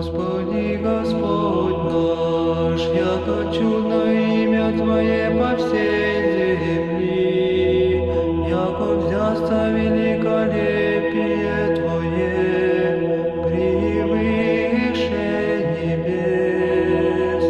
Господи, Господь наш, яко чудно имя Твое по всей земли, яко взясто великолепие Твое превыше небес.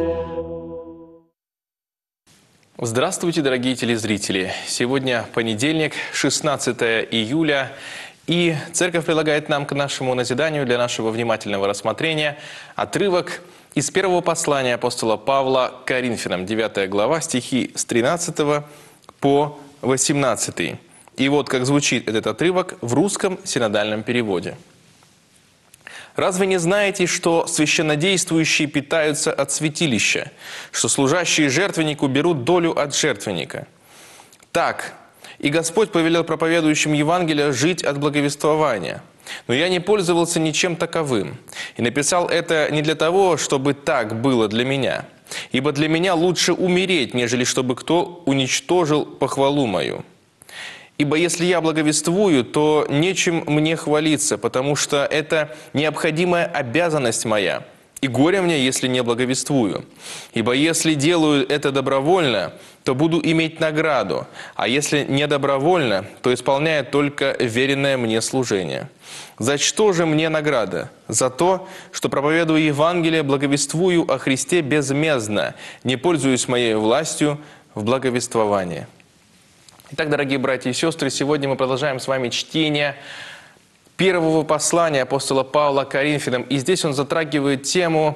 Здравствуйте, дорогие телезрители! Сегодня понедельник, 16 июля, и Церковь предлагает нам к нашему назиданию, для нашего внимательного рассмотрения, отрывок из первого послания апостола Павла к Коринфянам, 9 глава, стихи с 13 по 18. И вот как звучит этот отрывок в русском синодальном переводе. «Разве не знаете, что священнодействующие питаются от святилища, что служащие жертвеннику берут долю от жертвенника? Так, и Господь повелел проповедующим Евангелие жить от благовествования. Но я не пользовался ничем таковым, и написал это не для того, чтобы так было для меня, ибо для меня лучше умереть, нежели чтобы кто уничтожил похвалу мою. Ибо если я благовествую, то нечем мне хвалиться, потому что это необходимая обязанность моя, и горе мне, если не благовествую. Ибо если делаю это добровольно, то буду иметь награду, а если не добровольно, то исполняю только веренное мне служение. За что же мне награда? За то, что проповедую Евангелие, благовествую о Христе безмездно, не пользуюсь моей властью в благовествовании». Итак, дорогие братья и сестры, сегодня мы продолжаем с вами чтение первого послания апостола Павла к Коринфянам. И здесь он затрагивает тему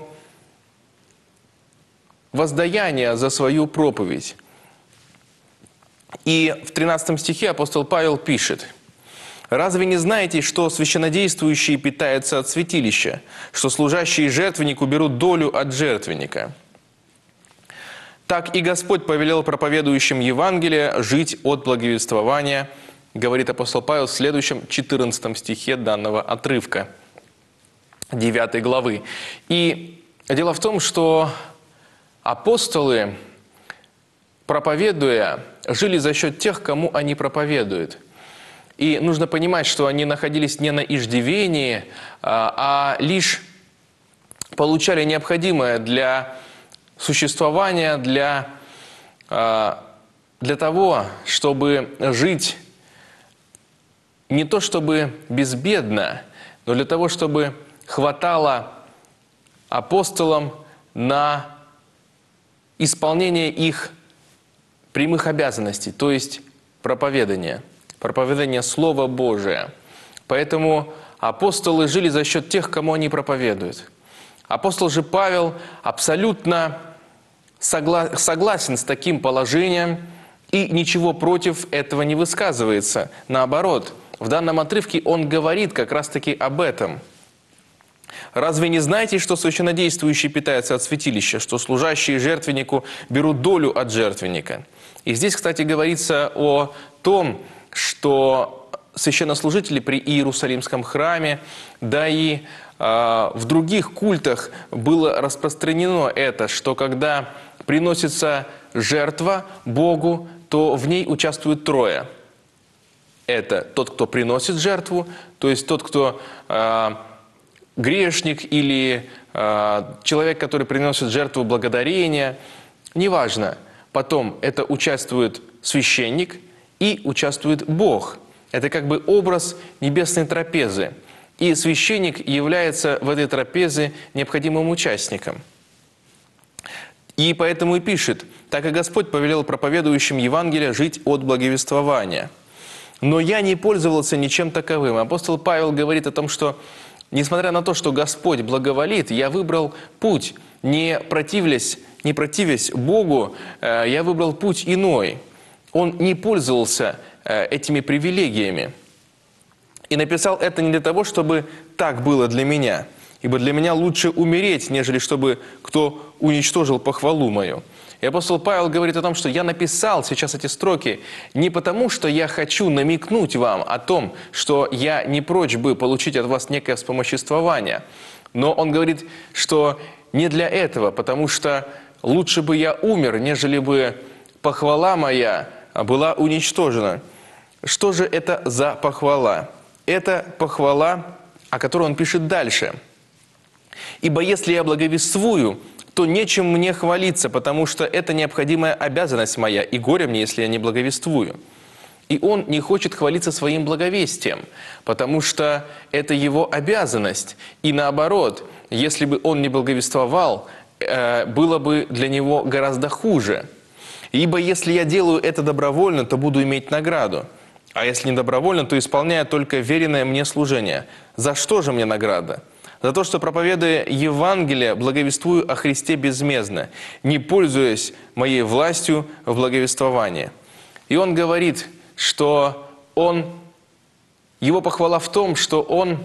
воздаяния за свою проповедь. И в 13 стихе апостол Павел пишет: «Разве не знаете, что священнодействующие питаются от святилища, что служащие жертвеннику берут долю от жертвенника? Так и Господь повелел проповедующим Евангелие жить от благовествования», говорит апостол Павел в следующем 14 стихе данного отрывка 9 главы. И дело в том, что апостолы, проповедуя, жили за счет тех, кому они проповедуют. И нужно понимать, что они находились не на иждивении, а лишь получали необходимое для существования, для того, чтобы жить не то чтобы безбедно, но для того, чтобы хватало апостолам на исполнение их прямых обязанностей, то есть проповедание Слова Божия. Поэтому апостолы жили за счет тех, кому они проповедуют. Апостол же Павел абсолютно согласен с таким положением и ничего против этого не высказывается. Наоборот, в данном отрывке он говорит как раз-таки об этом. «Разве не знаете, что священнодействующие питаются от святилища, что служащие жертвеннику берут долю от жертвенника?» И здесь, кстати, говорится о том, что священнослужители при Иерусалимском храме, да и в других культах было распространено это, что когда приносится жертва Богу, то в ней участвуют трое. Это тот, кто приносит жертву, то есть тот, кто грешник или человек, который приносит жертву благодарения, неважно. Потом это участвует священник и участвует Бог. Это как бы образ небесной трапезы. И священник является в этой трапезе необходимым участником. И поэтому и пишет: «Так и Господь повелел проповедующим Евангелие жить от благовествования. Но я не пользовался ничем таковым». Апостол Павел говорит о том, что несмотря на то, что Господь благоволит, я выбрал путь, не противясь Богу, я выбрал путь иной. Он не пользовался этими привилегиями. И написал это не для того, чтобы так было для меня, ибо для меня лучше умереть, нежели чтобы кто уничтожил похвалу мою. И апостол Павел говорит о том, что я написал сейчас эти строки не потому, что я хочу намекнуть вам о том, что я не прочь бы получить от вас некое вспомоществование, но он говорит, что не для этого, потому что лучше бы я умер, нежели бы похвала моя была уничтожена. Что же это за похвала? Это похвала, о которой он пишет дальше. Ибо если я благовествую, то нечем мне хвалиться, потому что это необходимая обязанность моя, и горе мне, если я не благовествую». И он не хочет хвалиться своим благовестием, потому что это его обязанность. И наоборот, если бы он не благовествовал, было бы для него гораздо хуже. Ибо если я делаю это добровольно, то буду иметь награду. А если не добровольно, то исполняю только веренное мне служение. За что же мне награда? За то, что, проповедуя Евангелие, благовествую о Христе безмездно, не пользуясь моей властью в благовествовании. И он говорит, что его похвала в том, что он,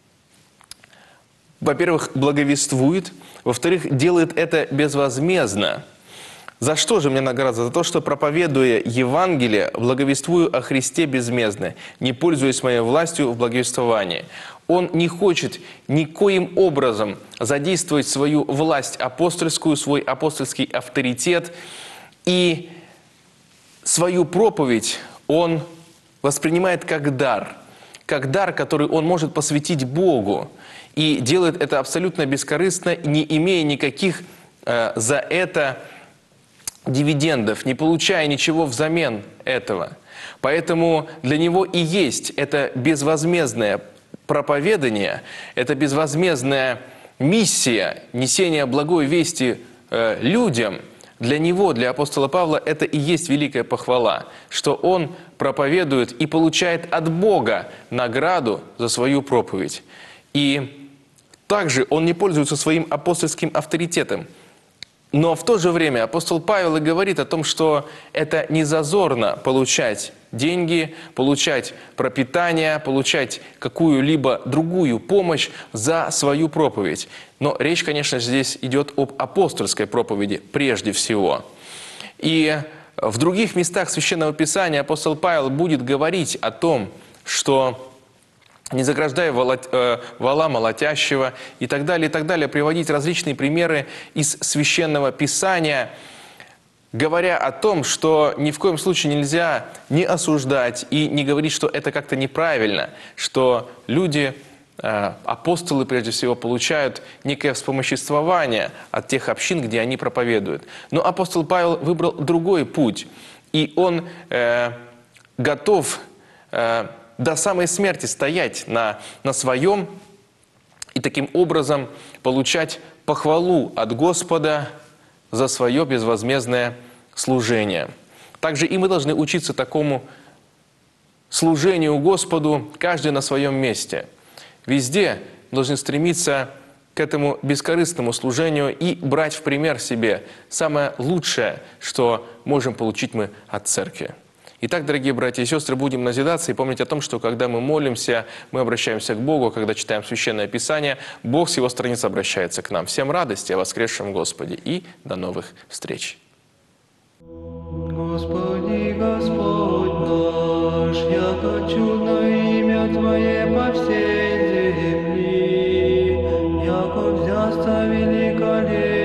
во-первых, благовествует, во-вторых, делает это безвозмездно. За что же мне награда? За то, что, проповедуя Евангелие, благовествую о Христе безмездно, не пользуясь моей властью в благовествовании. Он не хочет никоим образом задействовать свою власть апостольскую, свой апостольский авторитет, и свою проповедь он воспринимает как дар, который он может посвятить Богу, и делает это абсолютно бескорыстно, не имея никаких за это дивидендов, не получая ничего взамен этого. Поэтому для него и есть это безвозмездное проповедание, это безвозмездная миссия несения благой вести людям. Для него, для апостола Павла, это и есть великая похвала, что он проповедует и получает от Бога награду за свою проповедь. И также он не пользуется своим апостольским авторитетом. Но в то же время апостол Павел и говорит о том, что это не зазорно получать деньги, получать пропитание, получать какую-либо другую помощь за свою проповедь. Но речь, конечно, здесь идет об апостольской проповеди прежде всего. И в других местах Священного Писания апостол Павел будет говорить о том, что не заграждай вола молотящего и так далее, приводить различные примеры из Священного Писания, говоря о том, что ни в коем случае нельзя не осуждать и не говорить, что это как-то неправильно, что люди, апостолы прежде всего, получают некое вспомоществование от тех общин, где они проповедуют. Но апостол Павел выбрал другой путь, и он готов до самой смерти стоять на своем и таким образом получать похвалу от Господа за свое безвозмездное служение. Также и мы должны учиться такому служению Господу, каждый на своем месте. Везде должны стремиться к этому бескорыстному служению и брать в пример себе самое лучшее, что можем получить мы от церкви. Итак, дорогие братья и сестры, будем назидаться и помнить о том, что когда мы молимся, мы обращаемся к Богу, когда читаем Священное Писание, Бог с Его страниц обращается к нам. Всем радости о воскресшем Господе и до новых встреч! Господи, Господь наш, яко чудно имя Твое по всей земли, яко взясто великолепие